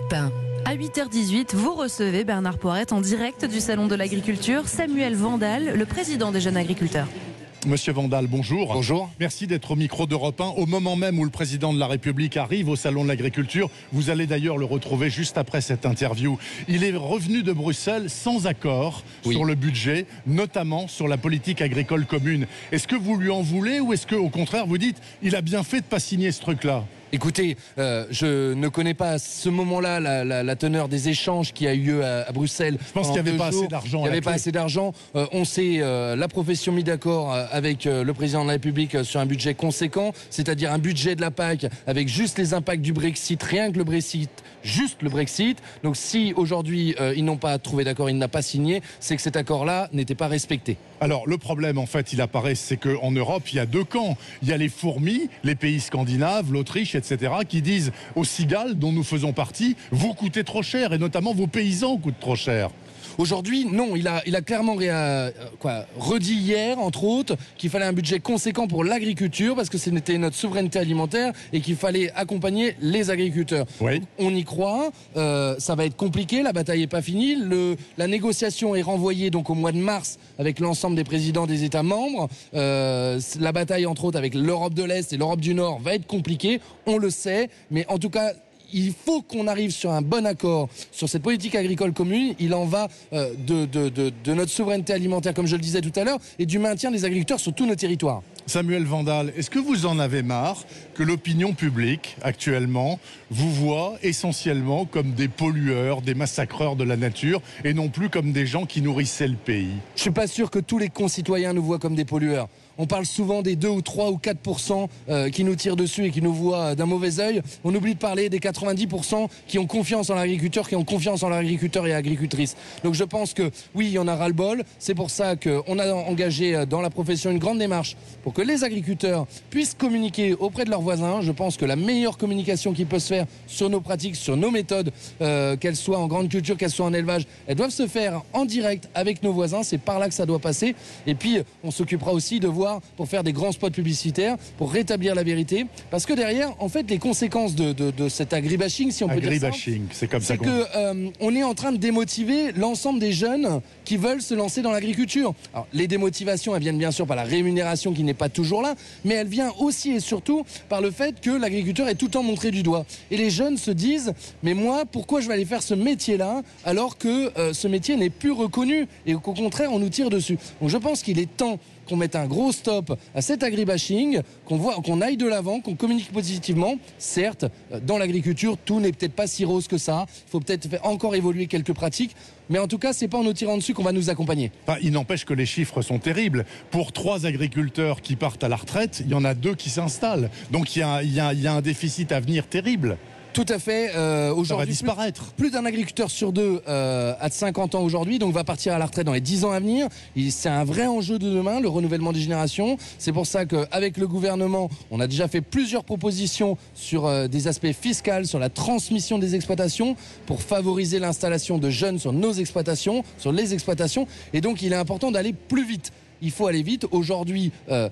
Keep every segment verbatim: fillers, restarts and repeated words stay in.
Europe un. À huit heures dix-huit, vous recevez Bernard Poirette en direct du Salon de l'Agriculture, Samuel Vandal, le président des jeunes agriculteurs. Monsieur Vandal, bonjour. Bonjour. Merci d'être au micro d'Europe un. Au moment même où le président de la République arrive au Salon de l'Agriculture, vous allez d'ailleurs le retrouver juste après cette interview. Il est revenu de Bruxelles sans accord oui. sur le budget, notamment sur la politique agricole commune. Est-ce que vous lui en voulez ou est-ce qu'au contraire vous dites il a bien fait de ne pas signer ce truc-là ? Écoutez, euh, je ne connais pas à ce moment-là la, la, la teneur des échanges qui a eu lieu à, à Bruxelles. Je pense qu'il n'y avait pas assez d'argent. Il n'y avait pas assez d'argent. Euh, on s'est, euh, la profession mis d'accord euh, avec euh, le président de la République euh, sur un budget conséquent, c'est-à-dire un budget de la P A C avec juste les impacts du Brexit, rien que le Brexit, juste le Brexit. Donc si aujourd'hui euh, ils n'ont pas trouvé d'accord, il n'a pas signé, c'est que cet accord-là n'était pas respecté. Alors le problème en fait, il apparaît, c'est qu'en Europe, il y a deux camps. Il y a les fourmis, les pays scandinaves, l'Autriche, et cetera, qui disent aux cigales dont nous faisons partie, vous coûtez trop cher, et notamment vos paysans coûtent trop cher. Aujourd'hui, non, il a, il a clairement réa, quoi, redit hier, entre autres, qu'il fallait un budget conséquent pour l'agriculture parce que c'était notre souveraineté alimentaire et qu'il fallait accompagner les agriculteurs. Oui. On y croit, euh, ça va être compliqué, la bataille n'est pas finie. Le, la négociation est renvoyée donc au mois de mars avec l'ensemble des présidents des États membres. Euh, la bataille, entre autres, avec l'Europe de l'Est et l'Europe du Nord va être compliquée, on le sait, mais en tout cas... il faut qu'on arrive sur un bon accord sur cette politique agricole commune. Il en va euh, de, de, de, de notre souveraineté alimentaire, comme je le disais tout à l'heure, et du maintien des agriculteurs sur tous nos territoires. Samuel Vandal, est-ce que vous en avez marre que l'opinion publique, actuellement, vous voit essentiellement comme des pollueurs, des massacreurs de la nature, et non plus comme des gens qui nourrissaient le pays ? Je ne suis pas sûr que tous les concitoyens nous voient comme des pollueurs. On parle souvent des deux ou trois ou quatre pour cent euh, qui nous tirent dessus et qui nous voient d'un mauvais œil. On oublie de parler des quatre-vingt-dix pour cent qui ont confiance en l'agriculteur, qui ont confiance en l'agriculteur et agricultrice. Donc je pense que oui, il y en a ras-le-bol. C'est pour ça qu'on a engagé dans la profession une grande démarche pour que les agriculteurs puissent communiquer auprès de leurs voisins. Je pense que la meilleure communication qui peut se faire sur nos pratiques, sur nos méthodes, euh, qu'elles soient en grande culture, qu'elles soient en élevage, elles doivent se faire en direct avec nos voisins. C'est par là que ça doit passer. Et puis, on s'occupera aussi de voir pour faire des grands spots publicitaires, pour rétablir la vérité. Parce que derrière, en fait, les conséquences de, de, de cet agribashing, si on peut dire ça, agribashing, c'est comme ça c'est qu'on... que euh, on est en train de démotiver l'ensemble des jeunes qui veulent se lancer dans l'agriculture. Alors, les démotivations, elles viennent bien sûr par la rémunération qui n'est pas toujours là, mais elle vient aussi et surtout par le fait que l'agriculteur est tout le temps montré du doigt. Et les jeunes se disent, mais moi, pourquoi je vais aller faire ce métier-là alors que euh, ce métier n'est plus reconnu et qu'au contraire, on nous tire dessus. Donc je pense qu'il est temps qu'on mette un gros stop à cet agribashing, qu'on voit, qu'on aille de l'avant, qu'on communique positivement. Certes, dans l'agriculture, tout n'est peut-être pas si rose que ça. Il faut peut-être faire encore évoluer quelques pratiques. Mais en tout cas, c'est pas en nous tirant dessus qu'on va nous accompagner. Enfin, il n'empêche que les chiffres sont terribles. Pour trois agriculteurs qui partent à la retraite, il y en a deux qui s'installent. Donc il y a, il y a, il y a un déficit à venir terrible. Tout à fait. Euh, aujourd'hui, ça va disparaître. Plus, plus d'un agriculteur sur deux euh, a de cinquante ans aujourd'hui, donc va partir à la retraite dans les dix ans à venir. C'est un vrai enjeu de demain, le renouvellement des générations. C'est pour ça qu'avec le gouvernement, on a déjà fait plusieurs propositions sur euh, des aspects fiscaux, sur la transmission des exploitations, pour favoriser l'installation de jeunes sur nos exploitations, sur les exploitations. Et donc, il est important d'aller plus vite. Il faut aller vite. Aujourd'hui... Euh,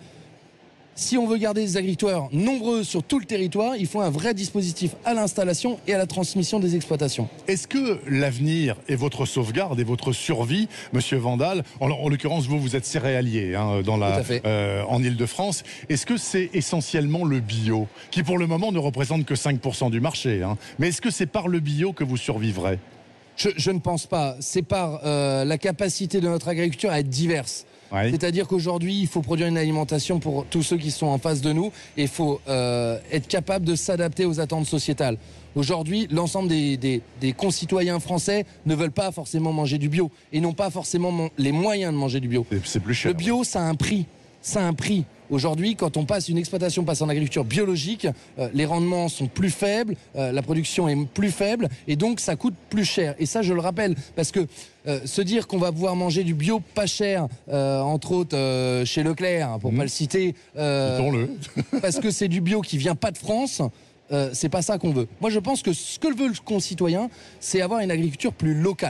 Si on veut garder des agriculteurs nombreux sur tout le territoire, il faut un vrai dispositif à l'installation et à la transmission des exploitations. Est-ce que l'avenir est votre sauvegarde et votre survie, Monsieur Vandal ? En, en l'occurrence, vous, vous êtes céréalier hein, dans la, euh, en Île-de-France. Est-ce que c'est essentiellement le bio, qui pour le moment ne représente que cinq pour cent du marché hein, mais est-ce que c'est par le bio que vous survivrez ? je, je ne pense pas. C'est par euh, la capacité de notre agriculture à être diverse. Ouais. C'est-à-dire qu'aujourd'hui, il faut produire une alimentation pour tous ceux qui sont en face de nous et il faut euh, être capable de s'adapter aux attentes sociétales. Aujourd'hui, l'ensemble des, des, des concitoyens français ne veulent pas forcément manger du bio et n'ont pas forcément les moyens de manger du bio. C'est plus cher. Le bio, ça a un prix. Ça a un prix. Aujourd'hui, quand on passe une exploitation passe en agriculture biologique, euh, les rendements sont plus faibles, euh, la production est plus faible et donc ça coûte plus cher. Et ça, je le rappelle, parce que euh, se dire qu'on va pouvoir manger du bio pas cher, euh, entre autres euh, chez Leclerc, pour mmh. pas le citer, euh, parce que c'est du bio qui vient pas de France. Euh, c'est pas ça qu'on veut. Moi, je pense que ce que veut le concitoyen, c'est avoir une agriculture plus locale.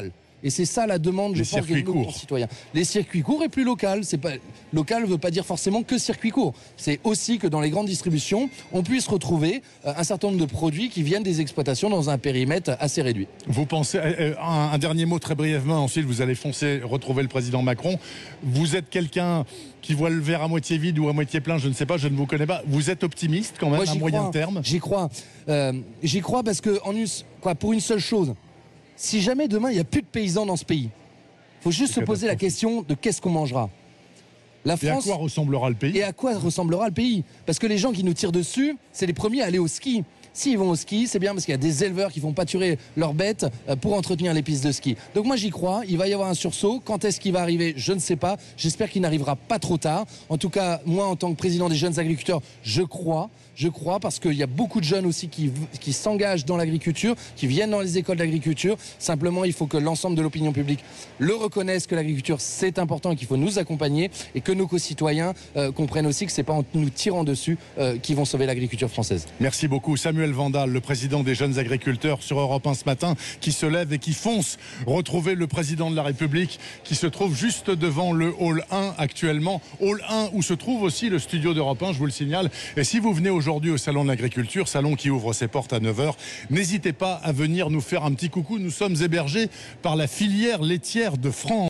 Et c'est ça la demande, je Les pense, de circuits nos courts. concitoyens. Les circuits courts et plus local. C'est pas local ne veut pas dire forcément que circuit court. C'est aussi que dans les grandes distributions, on puisse retrouver euh, un certain nombre de produits qui viennent des exploitations dans un périmètre assez réduit. Vous pensez, euh, un, un dernier mot très brièvement, ensuite vous allez foncer retrouver le président Macron. Vous êtes quelqu'un qui voit le verre à moitié vide ou à moitié plein, je ne sais pas, je ne vous connais pas. Vous êtes optimiste quand même, Moi, à moyen crois, terme? J'y crois. Euh, j'y crois parce que en une, quoi, pour une seule chose, si jamais demain il n'y a plus de paysans dans ce pays, il faut juste se poser la question de qu'est-ce qu'on mangera. La France, et à quoi ressemblera le pays? Et à quoi ressemblera le pays? Parce que les gens qui nous tirent dessus, c'est les premiers à aller au ski. S'ils vont au ski, c'est bien parce qu'il y a des éleveurs qui font pâturer leurs bêtes pour entretenir les pistes de ski. Donc moi j'y crois, il va y avoir un sursaut. Quand est-ce qu'il va arriver? Je ne sais pas. J'espère qu'il n'arrivera pas trop tard. En tout cas, moi en tant que président des jeunes agriculteurs, je crois. Je crois parce qu'il y a beaucoup de jeunes aussi qui, qui s'engagent dans l'agriculture, qui viennent dans les écoles d'agriculture. Simplement, il faut que l'ensemble de l'opinion publique le reconnaisse, que l'agriculture c'est important et qu'il faut nous accompagner et que nos concitoyens euh, comprennent aussi que c'est pas en nous tirant dessus euh, qu'ils vont sauver l'agriculture française. Merci beaucoup. Samuel Vandal, le président des jeunes agriculteurs sur Europe un ce matin, qui se lève et qui fonce retrouver le président de la République qui se trouve juste devant le hall un actuellement. Hall un où se trouve aussi le studio d'Europe un, je vous le signale. Et si vous venez aujourd'hui Aujourd'hui au Salon de l'Agriculture, salon qui ouvre ses portes à neuf heures. N'hésitez pas à venir nous faire un petit coucou. Nous sommes hébergés par la filière laitière de France.